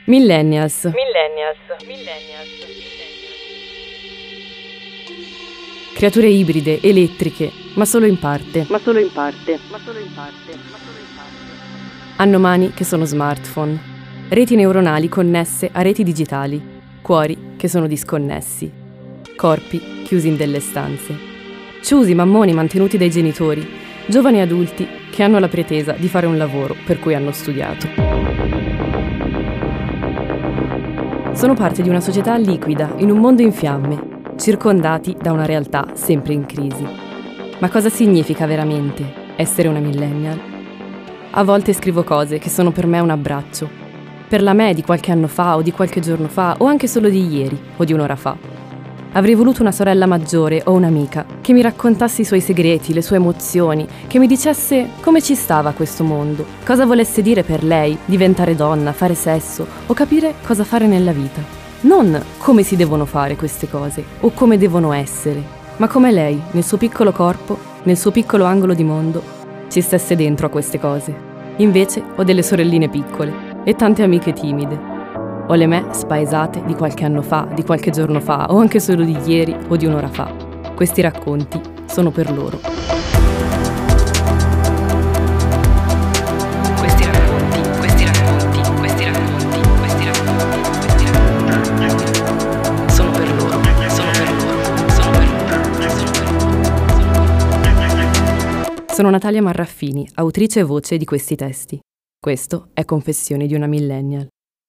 Millennials. Creature ibride, elettriche, ma solo in parte. Hanno mani che sono smartphone, reti neuronali connesse a reti digitali, cuori che sono disconnessi, corpi chiusi in delle stanze, ciusi mammoni mantenuti dai genitori, giovani adulti che hanno la pretesa di fare un lavoro per cui hanno studiato. Sono parte di una società liquida in un mondo in fiamme, circondati da una realtà sempre in crisi. Ma cosa significa veramente essere una millennial? A volte scrivo cose che sono per me un abbraccio, per la me di qualche anno fa o di qualche giorno fa o anche solo di ieri o di un'ora fa. Avrei voluto una sorella maggiore o un'amica che mi raccontasse i suoi segreti, le sue emozioni, che mi dicesse come ci stava questo mondo, cosa volesse dire per lei diventare donna, fare sesso o capire cosa fare nella vita. Non come si devono fare queste cose o come devono essere, ma come lei, nel suo piccolo corpo, nel suo piccolo angolo di mondo, ci stesse dentro a queste cose. Invece ho delle sorelline piccole e tante amiche timide. Ho le me spaesate di qualche anno fa, di qualche giorno fa, o anche solo di ieri o di un'ora fa. Questi racconti sono per loro. Sono per loro. Sono Natalia Marraffini, autrice e voce di questi testi. Questo è Confessioni di una Millennial.